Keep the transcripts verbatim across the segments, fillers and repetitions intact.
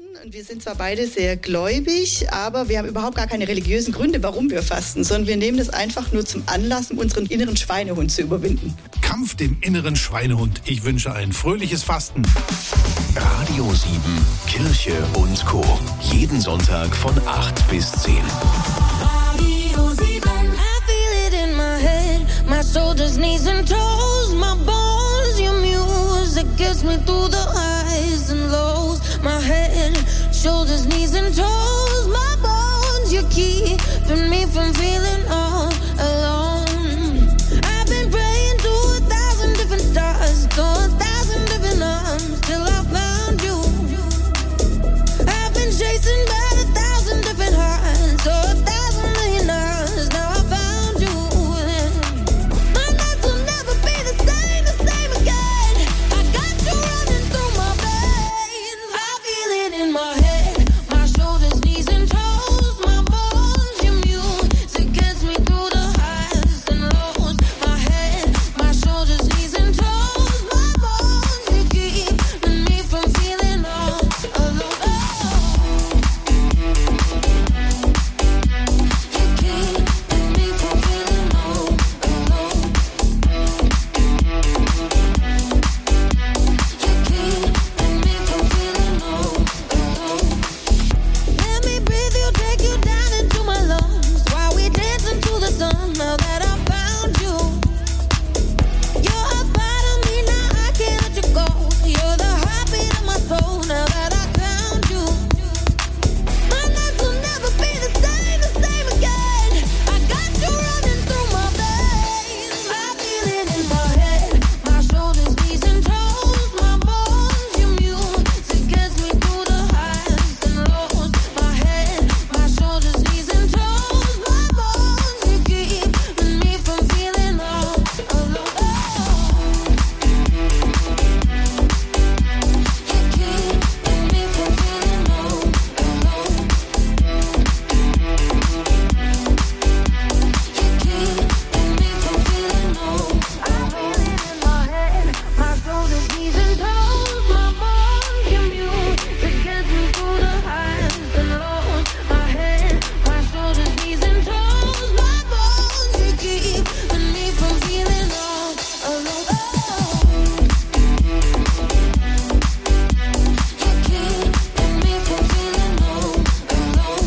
Und wir sind zwar beide sehr gläubig, aber wir haben überhaupt gar keine religiösen Gründe, warum wir fasten, sondern wir nehmen das einfach nur zum Anlass, um unseren inneren Schweinehund zu überwinden. Kampf den inneren Schweinehund. Ich wünsche ein fröhliches Fasten. Radio sieben, Kirche und Co. Jeden Sonntag von acht bis zehn. Radio sieben. I feel it in my head, my shoulders, knees and toes, my bones, your music gets me through the highs and lows. My head, shoulders, knees and toes, my bones, you keeping me from feeling all alone. I've been praying to a thousand different stars, to a thousand different arms, till I found you. I've been chasing by a thousand different hearts, to a thousand million hours, now I found you. My nights will never be the same, the same again. I got you running through my veins. I feel it in my head, my shoulders, knees and toes, my bones, your music gets me through the highs and lows. My head, my shoulders, knees and toes, my bones, you keeping me from feeling all alone. Let me breathe you, take you down into my lungs, while we dance into the sun. Now that I found you, you're a part of me, now I can't let you go. You're the heartbeat of my soul. Now that I found you, my nights will never be the same, the same again. I got you running through my veins. I feel it in my head, my shoulders, knees and toes, my bones, your music gets me through the highs and lows. My head, my shoulders, knees and toes, my bones, you keeping me from feeling all alone. You keeping me from feeling all alone. I feel it in my head, my shoulders, knees and toes, my bones, your music gets me through the highs and lows. My head, my shoulders, knees and toes, my bones, you keeping me from feeling all alone. You keeping me from feeling all alone.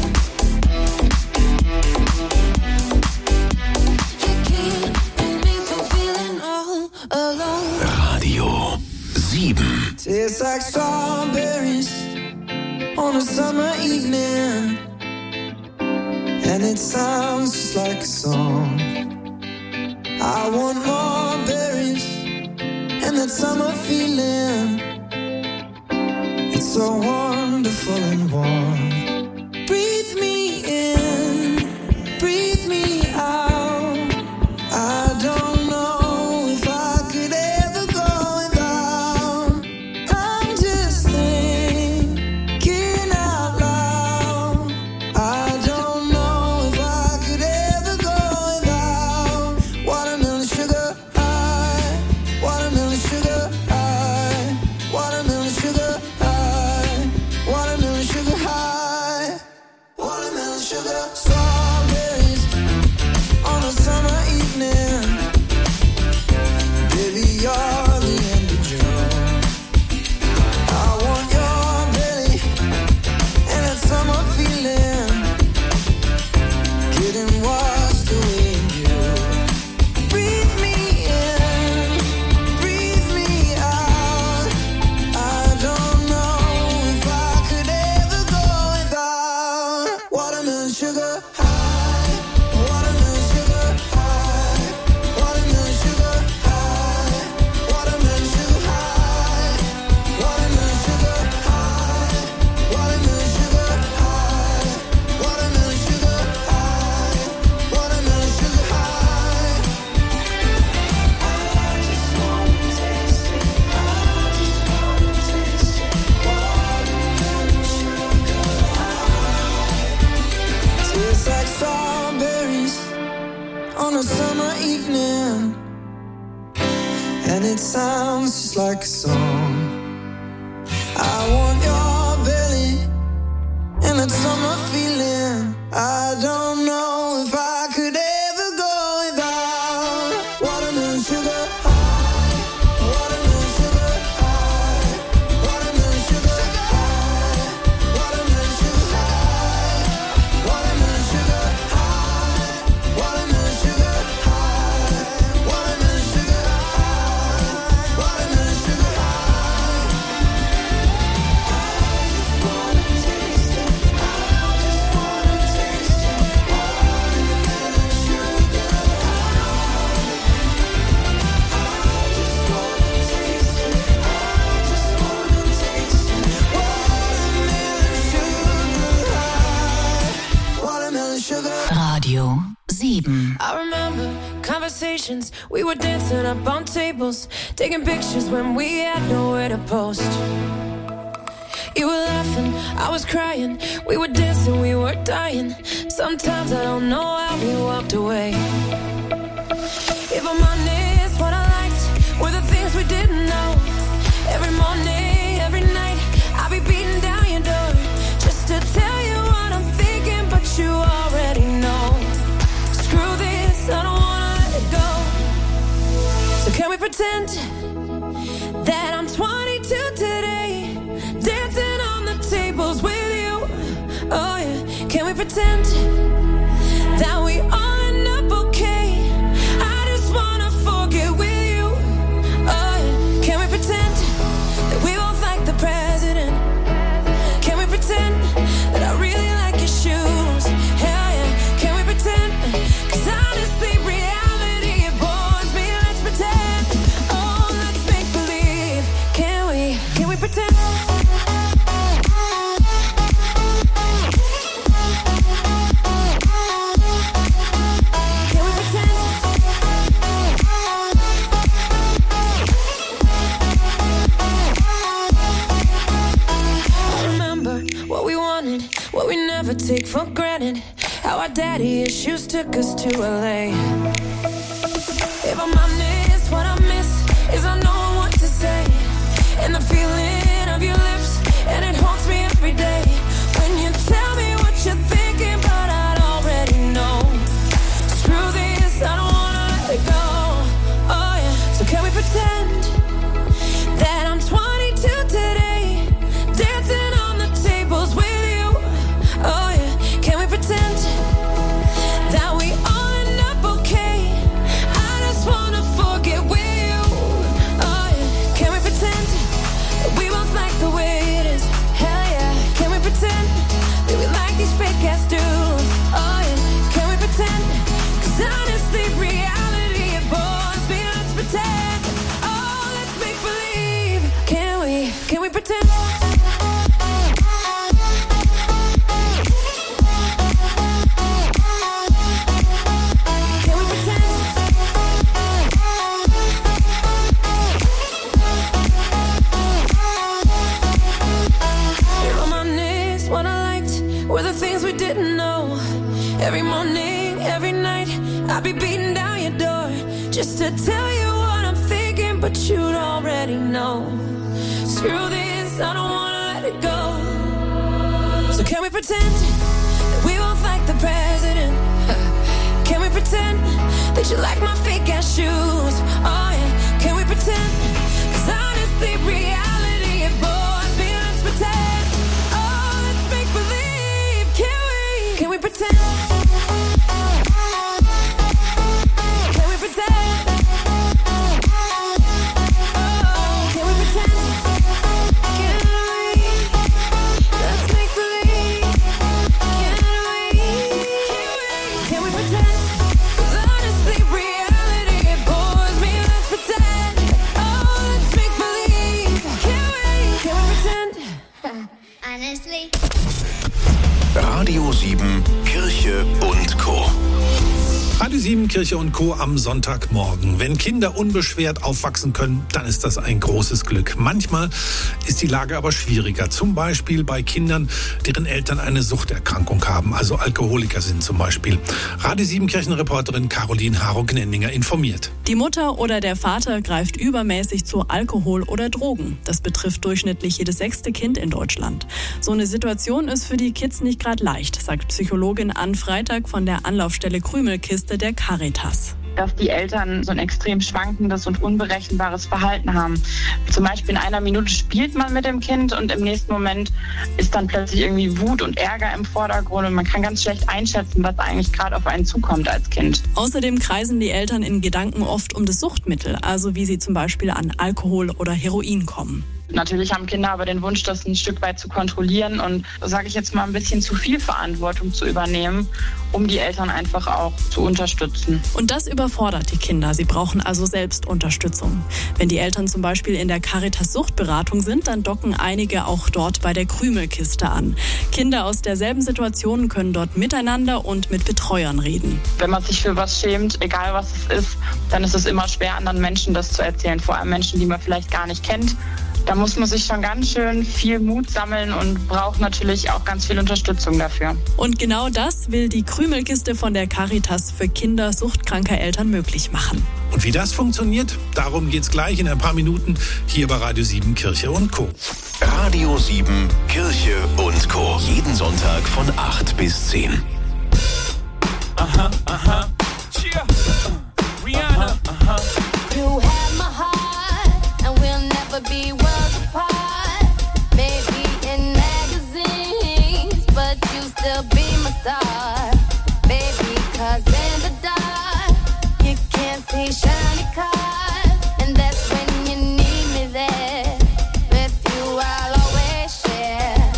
You keeping me from feeling all alone. Radio sieben. Tastes like strawberries on a summer evening, and it sounds just like a song. I want more berries and that summer feeling. It's so wonderful and warm. Breathe me in, breathe me out. I don't know if I could ever go without. I'm just thinking out loud. I don't know if I could ever go without watermelon sugar high, watermelon sugar high, watermelon sugar high, watermelon sugar high, watermelon sugar. Strawberries on a summer evening. Baby, you're the end of June. I want your belly and that summer feeling, getting washed away in you. Breathe me in, breathe me out. I don't know if I could ever go without watermelon sugar high, watermelon sugar high, watermelon sugar high, watermelon sugar high, watermelon sugar high, watermelon sugar high, watermelon sugar high, watermelon sugar high. I just wanna taste it, I just wanna taste it, watermelon sugar high. Tastes like strawberries on a summer evening, and it sounds just like a song. I want your belly conversations. We were dancing up on tables, taking pictures when we had nowhere to post. You were laughing, I was crying. We were dancing, we were dying. Sometimes I don't know how we walked away. If I'm honest, what I liked were the things we didn't know. Every morning, every night, I'll be beating down your door just to tell you what I'm thinking, but you already know. Screw this, I don't wanna let it go. So can we pretend that I'm twenty-two today, dancing on the tables with you? Oh yeah, can we pretend that we all end up okay? I just wanna forget with you. Oh yeah, can we pretend that we both like the president? Can we pretend that I really like your shoes? Hell yeah, can we pretend? 'Cause honestly, reality, it bores me. Let's pretend. Oh, let's make believe. Can we, can we pretend? What we never take for granted. How our daddy issues took us to L A. If I'm honest, what I miss is I know what to say. And the feeling of your lips, and it haunts me every day. When you tell me what you're thinking, but I'd already know. Screw this, I don't wanna let it go. Oh yeah, so can we pretend that I'm twenty-two today, dancing on the tables with you? Oh yeah, can we pretend that we all end up okay? I just wanna forget with you. Oh yeah, can we pretend that we both like the way it is? Hell yeah, can we pretend that we like these fake ass dudes? Oh yeah, can we pretend? 'Cause honestly, reality, it bores me. Let's pretend. Oh, let's make believe. Can we, can we pretend? Every morning, every night, I'll be beating down your door just to tell you what I'm thinking, but you'd already know. Screw this, I don't wanna let it go. So can we pretend that we both like the president? Can we pretend that you like my fake ass shoes? Oh yeah, can we pretend? 'Cause honestly, reality, it bores me. Let's pretend. Oh, let's make believe. Can we? Can we pretend? Radio sieben, Kirche und Co. Radio sieben, Kirche und Co. am Sonntagmorgen. Wenn Kinder unbeschwert aufwachsen können, dann ist das ein großes Glück. Manchmal ist die Lage aber schwieriger. Zum Beispiel bei Kindern, deren Eltern eine Suchterkrankung haben, also Alkoholiker sind zum Beispiel. Radio sieben Kirchenreporterin Caroline Haro-Gnendinger informiert. Die Mutter oder der Vater greift übermäßig zu Alkohol oder Drogen. Das betrifft durchschnittlich jedes sechste Kind in Deutschland. So eine Situation ist für die Kids nicht gerade leicht, sagt Psychologin Ann Freitag von der Anlaufstelle Krümelkiste der Caritas. Dass die Eltern so ein extrem schwankendes und unberechenbares Verhalten haben. Zum Beispiel in einer Minute spielt man mit dem Kind und im nächsten Moment ist dann plötzlich irgendwie Wut und Ärger im Vordergrund und man kann ganz schlecht einschätzen, was eigentlich gerade auf einen zukommt als Kind. Außerdem kreisen die Eltern in Gedanken oft um das Suchtmittel, also wie sie zum Beispiel an Alkohol oder Heroin kommen. Natürlich haben Kinder aber den Wunsch, das ein Stück weit zu kontrollieren und, sage ich jetzt mal, ein bisschen zu viel Verantwortung zu übernehmen, um die Eltern einfach auch zu unterstützen. Und das überfordert die Kinder. Sie brauchen also selbst Unterstützung. Wenn die Eltern zum Beispiel in der Caritas Suchtberatung sind, dann docken einige auch dort bei der Krümelkiste an. Kinder aus derselben Situation können dort miteinander und mit Betreuern reden. Wenn man sich für was schämt, egal was es ist, dann ist es immer schwer, anderen Menschen das zu erzählen. Vor allem Menschen, die man vielleicht gar nicht kennt. Da muss man sich schon ganz schön viel Mut sammeln und braucht natürlich auch ganz viel Unterstützung dafür. Und genau das will die Krümelkiste von der Caritas für Kinder suchtkranker Eltern möglich machen. Und wie das funktioniert, darum geht's gleich in ein paar Minuten hier bei Radio sieben Kirche und Co. Radio sieben Kirche und Co. Jeden Sonntag von acht bis zehn. Aha, aha. Cheer. Rihanna. Aha. You have my heart, and we'll never be worlds apart. Maybe in magazines, but you still be my star. Baby, 'cause in the dark, you can't see shiny cars. And that's when you need me there. With you, I'll always share.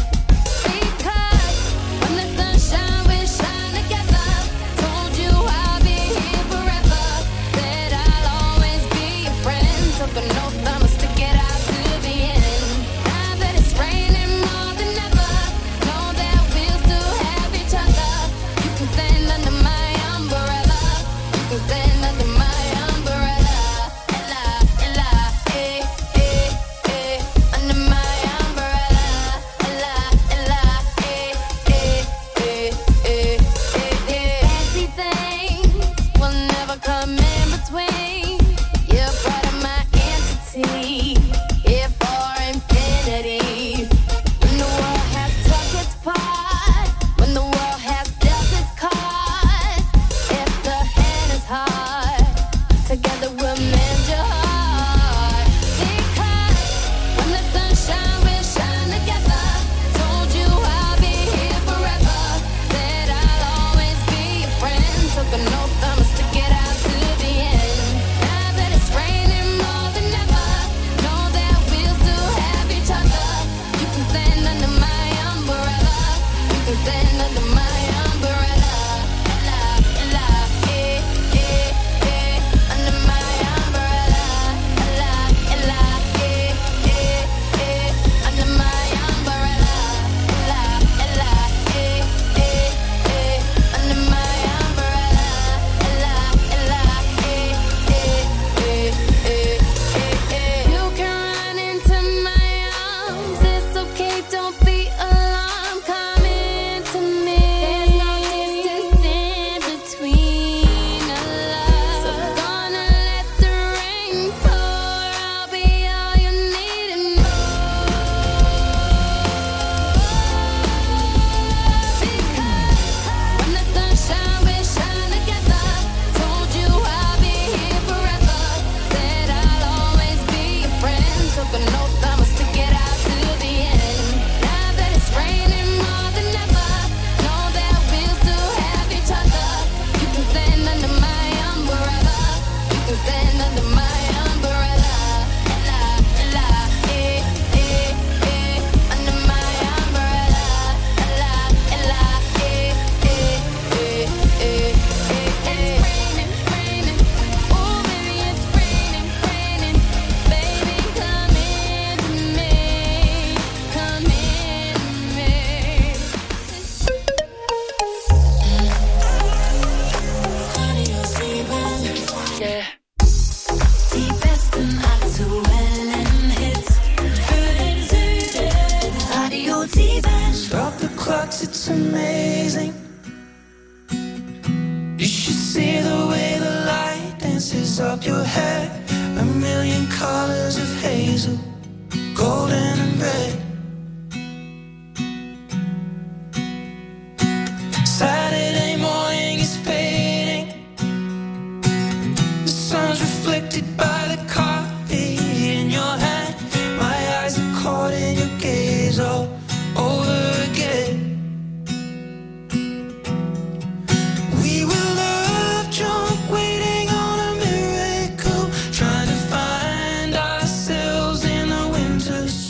Because when the sunshine, we shine together. Told you I'll be here forever. Said I'll always be your friend. Took an oath, I'ma stick it out to the end. Now that it's raining more than ever, know that we'll still have each other. You can stand under my umbrella. You can stand under my umbrella. Ella, Ella, eh, eh, eh. Under my umbrella. Ella, Ella, eh, eh, eh, eh, eh, eh. Fancy things will never come in between. You're part of my entity, here for infinity. When the world has took its part, when the world has dealt its cards, if the hand is hard, together we'll mend your heart. Because when the sunshine, we'll shine together. Told you I'll be here forever. Said I'll always be your friend. Took an oath, I'ma stick it out to the end. Now that it's raining more than ever, know that we'll still have each other. You can stand under my umbrella. You can stand under my umbrella. Ella, Ella, eh, eh, eh. Under my umbrella. Ella, Ella, eh, eh, eh. Under my umbrella. Ella, Ella, eh, eh, eh. Under my umbrella. Ella, Ella, eh, eh, eh, eh, eh, eh. You can run into my arms. It's okay, don't be alarmed. Come into me. There's no distance in between us. So gonna let the rain pour. I'll be all you need and more. Because when the sunshine, we shine together. Told you I'll be here forever. Said I'll always be your friend. Took an oath, I'ma stick it out to the end. Now that it's raining more than ever, know that we'll still have each other. You can stand under my umbrella. You can stand under my umbrella. Ella, Ella, eh, eh, eh. Under my umbrella. Ella, Ella, eh, eh, eh, eh, eh, eh. It's raining, raining. Oh, baby, it's raining, raining. Baby, come into me. Come into me. Yeah. Die besten aktuellen Hits für den Süden. Radio sieben. Stop the clocks, it's amazing. You should see the way the light dances up your hair. A million colors of hazel, golden and red. Saturday morning is fading. The sun's reflected by the coffee in your hand. My eyes are caught in your gaze all over again. We were love drunk, waiting on a miracle, trying to find ourselves in the winter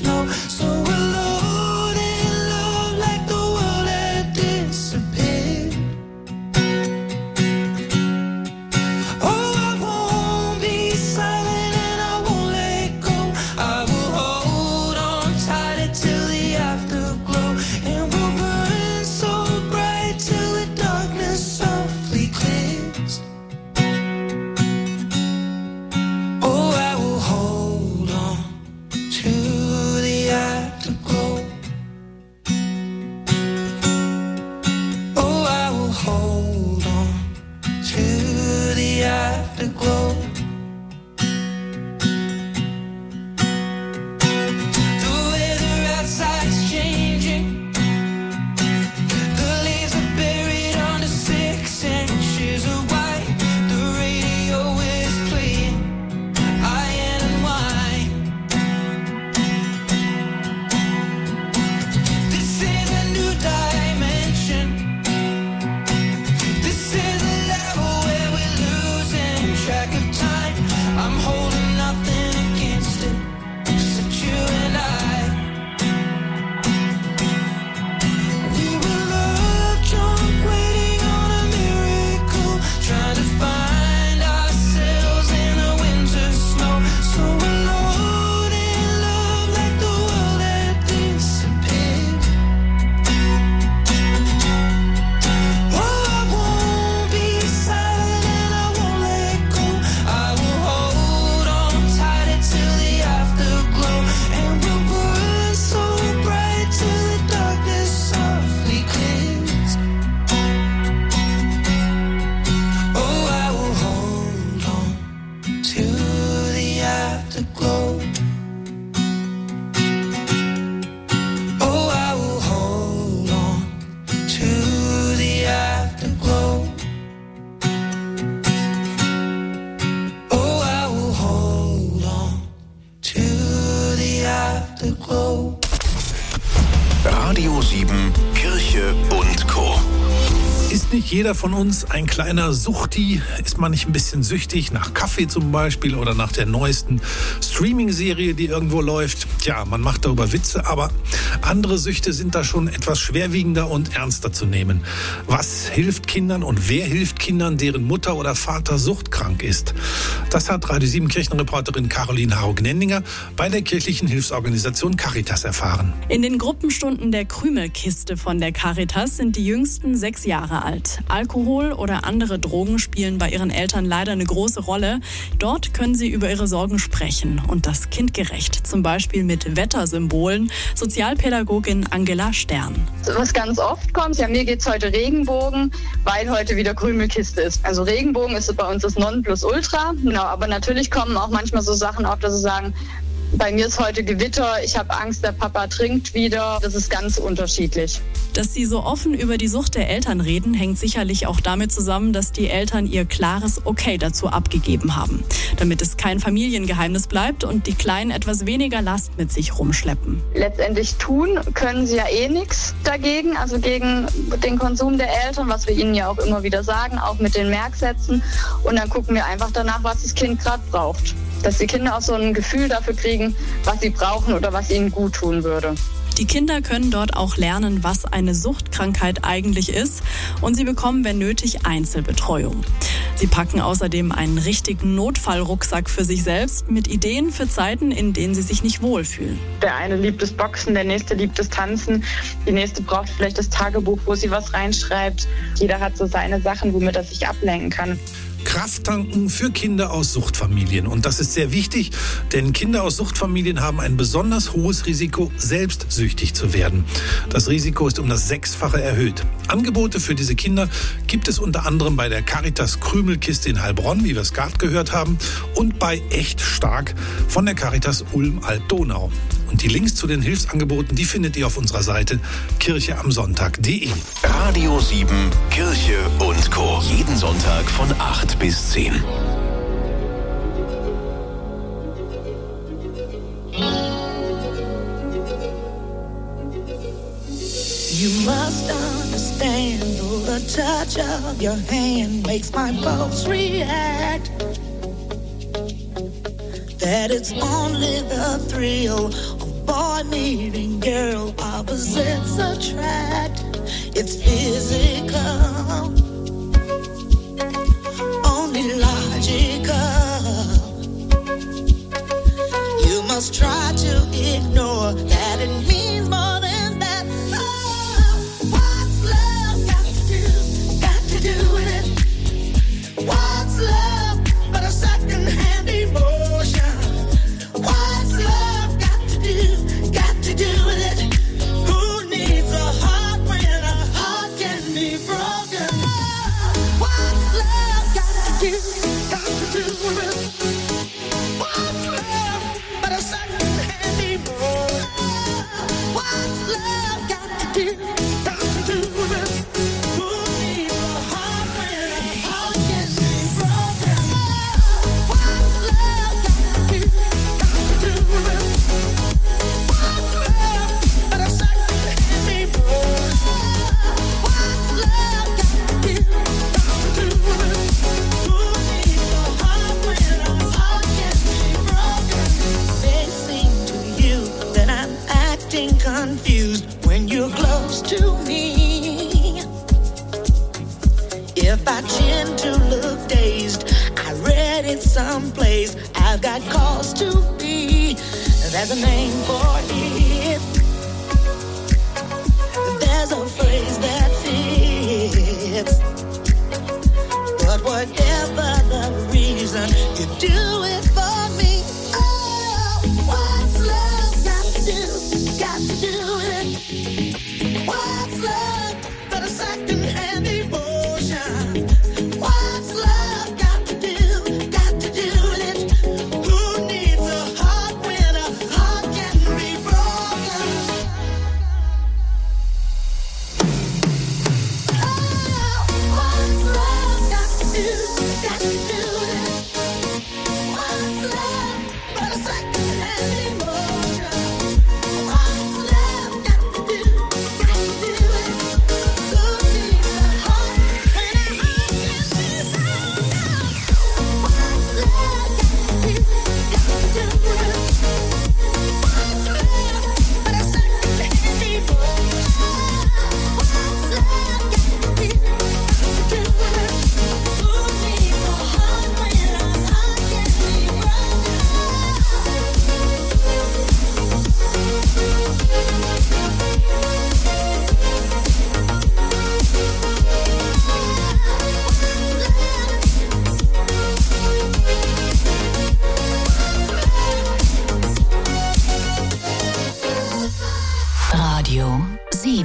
sieben Kirche und Co. Ist nicht jeder von uns ein kleiner Suchti? Ist man nicht ein bisschen süchtig nach Kaffee zum Beispiel oder nach der neuesten Streaming-Serie, die irgendwo läuft? Tja, man macht darüber Witze, aber andere Süchte sind da schon etwas schwerwiegender und ernster zu nehmen. Was hilft Kindern und wer hilft Kindern, deren Mutter oder Vater suchtkrank ist? Das hat Radio sieben Kirchenreporterin Caroline Haro-Gnendinger bei der kirchlichen Hilfsorganisation Caritas erfahren. In den Gruppenstunden der Krümelkiste von der Caritas sind die Jüngsten sechs Jahre alt. Alkohol oder andere Drogen spielen bei ihren Eltern leider eine große Rolle. Dort können sie über ihre Sorgen sprechen und das kindgerecht, zum Beispiel mit Wettersymbolen. Sozialpädagogin Angela Stern. Was ganz oft kommt, ja, mir geht's heute Regenbogen, weil heute wieder Krümelkiste ist. Also Regenbogen ist bei uns das Nonplusultra. Genau, aber natürlich kommen auch manchmal so Sachen auf, dass sie sagen, bei mir ist heute Gewitter, ich habe Angst, der Papa trinkt wieder. Das ist ganz unterschiedlich. Dass sie so offen über die Sucht der Eltern reden, hängt sicherlich auch damit zusammen, dass die Eltern ihr klares Okay dazu abgegeben haben. Damit es kein Familiengeheimnis bleibt und die Kleinen etwas weniger Last mit sich rumschleppen. Letztendlich tun können sie ja eh nichts dagegen, also gegen den Konsum der Eltern, was wir ihnen ja auch immer wieder sagen, auch mit den Merksätzen. Und dann gucken wir einfach danach, was das Kind gerade braucht. Dass die Kinder auch so ein Gefühl dafür kriegen, was sie brauchen oder was ihnen gut tun würde. Die Kinder können dort auch lernen, was eine Suchtkrankheit eigentlich ist, und sie bekommen, wenn nötig, Einzelbetreuung. Sie packen außerdem einen richtigen Notfallrucksack für sich selbst mit Ideen für Zeiten, in denen sie sich nicht wohlfühlen. Der eine liebt das Boxen, der nächste liebt das Tanzen, die nächste braucht vielleicht das Tagebuch, wo sie was reinschreibt. Jeder hat so seine Sachen, womit er sich ablenken kann. Kraft tanken für Kinder aus Suchtfamilien. Und das ist sehr wichtig, denn Kinder aus Suchtfamilien haben ein besonders hohes Risiko, selbst süchtig zu werden. Das Risiko ist um das Sechsfache erhöht. Angebote für diese Kinder gibt es unter anderem bei der Caritas Krümelkiste in Heilbronn, wie wir es gerade gehört haben, und bei Echt Stark von der Caritas Ulm-Alt-Donau. Und die Links zu den Hilfsangeboten, die findet ihr auf unserer Seite kirche am sonntag punkt de. Radio sieben Kirche und Co. Jeden Sonntag von acht bis zehn. You must understand, though the touch of your hand makes my pulse react, that it's only the thrill of boy meeting girl, opposites attract. It's physical, only logical. You must try to ignore that it means more than that. Oh, what's love got to do, got to do with it? What's love but a second-hand emotion? What's love got to do, got to do with it? Who needs a heart when a heart can be broken? What's love got to do, got to do with it? What's love but a second-hand emotion? What's love got to do, got to do with it? Who needs a heart when a heart can be broken? What's love got to do, got to do with it? What's love but a second-hand emotion? What's love got to do, got to do with it? Who needs a heart when a heart can be broken? May seem to you that I'm acting confused when you're close to me. If I tend to look dazed, I read it someplace, I've got cause to be. There's a name for it. There's a phrase that fits. But whatever the reason, you do it for me. Oh, what's love got to do, got to do with it? What's love but a second-hand emotion? What's love got to do, got to do with it? Who needs a heart when a heart can be broken?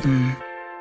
sieben.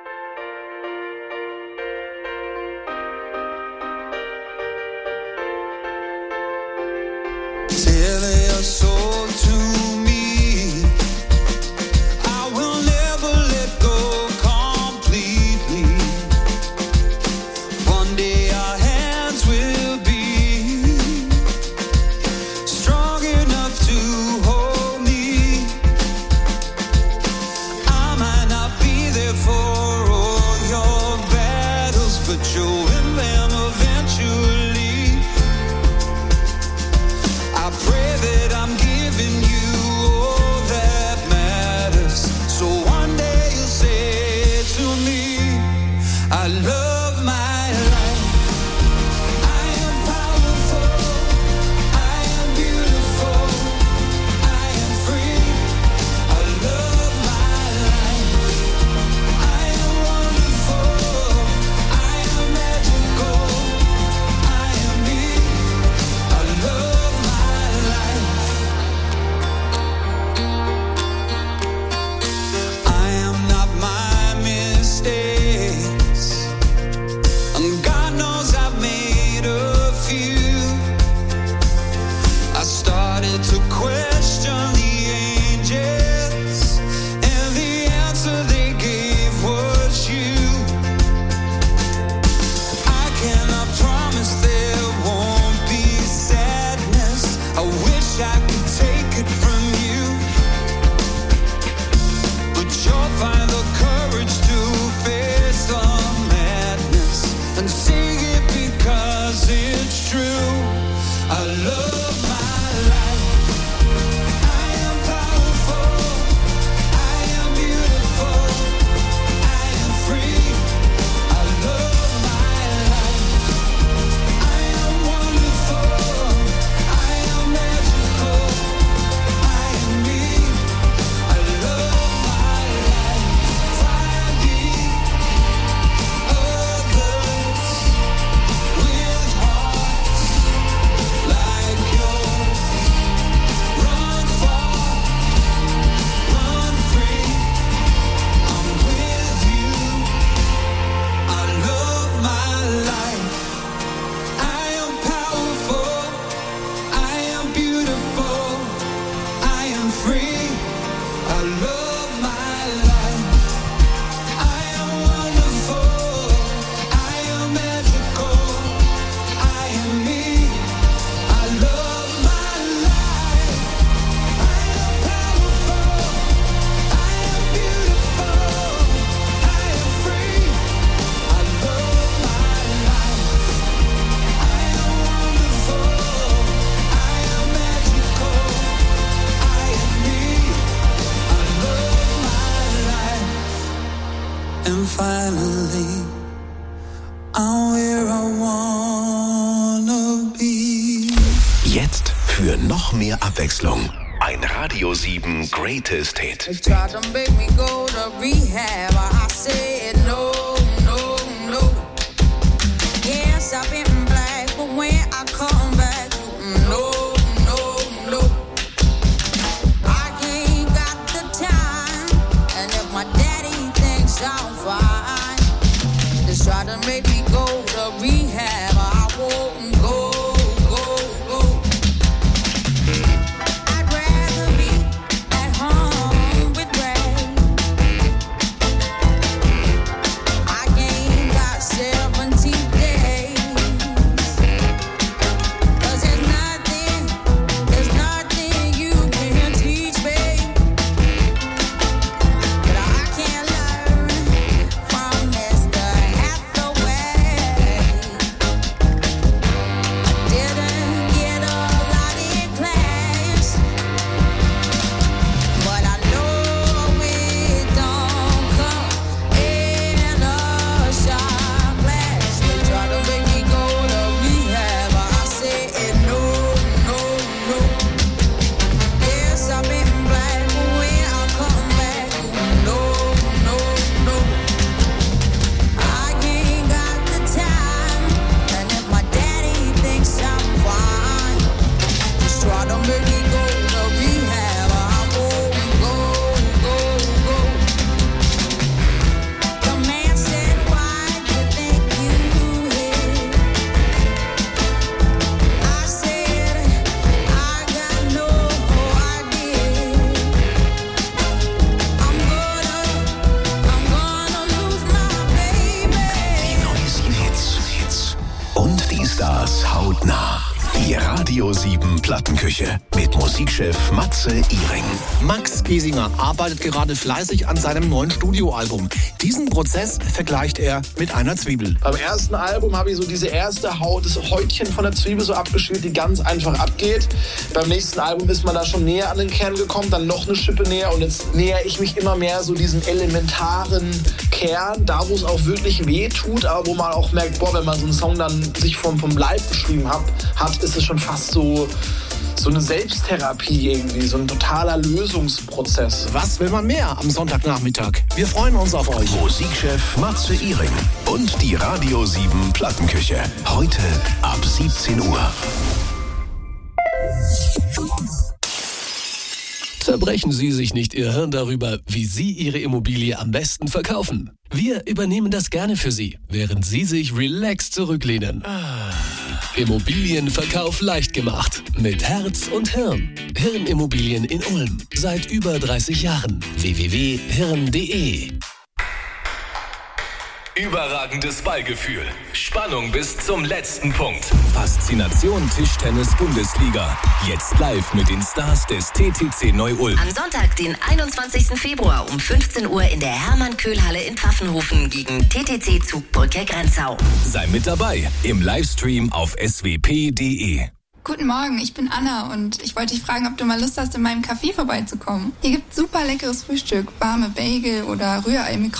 Jetzt für noch mehr Abwechslung. Ein Radio sieben Greatest Hit. They tried to make me go to rehab. I said no, no, no. Yes, I've been black, but when I come back, no, no, no. I ain't got the time, and if my daddy thinks I'm fine, they try to make me go to rehab. I won't go. Radio sieben Plattenküche mit Musikchef Matze Iring. Max Giesinger arbeitet gerade fleißig an seinem neuen Studioalbum. Diesen Prozess vergleicht er mit einer Zwiebel. Beim ersten Album habe ich so diese erste Haut, das Häutchen von der Zwiebel so abgeschält, die ganz einfach abgeht. Beim nächsten Album ist man da schon näher an den Kern gekommen, dann noch eine Schippe näher und jetzt nähere ich mich immer mehr so diesen elementaren Kern, da wo es auch wirklich weh tut, aber wo man auch merkt, boah, wenn man so einen Song dann sich vom, vom Leib geschrieben hat, hat, ist es schon fast so, so eine Selbsttherapie irgendwie, so ein totaler Lösungsprozess. Was will man mehr am Sonntagnachmittag? Wir freuen uns auf euch. Musikchef Matze Iring und die Radio sieben Plattenküche. Heute ab siebzehn Uhr. Zerbrechen Sie sich nicht Ihr Hirn darüber, wie Sie Ihre Immobilie am besten verkaufen. Wir übernehmen das gerne für Sie, während Sie sich relaxed zurücklehnen. Immobilienverkauf leicht gemacht. Mit Herz und Hirn. Hirnimmobilien in Ulm. Seit über dreißig Jahren. w w w punkt hirn punkt d e Überragendes Ballgefühl. Spannung bis zum letzten Punkt. Faszination Tischtennis-Bundesliga. Jetzt live mit den Stars des T T C Neu-Ulm. Am Sonntag, den einundzwanzigsten Februar um fünfzehn Uhr in der Hermann-Köhl-Halle in Pfaffenhofen gegen T T C Zugbrücke Grenzau. Sei mit dabei im Livestream auf s w p punkt d e. Guten Morgen, ich bin Anna und ich wollte dich fragen, ob du mal Lust hast, in meinem Café vorbeizukommen. Hier gibt's super leckeres Frühstück, warme Bagel oder Rührei mit Kreuz.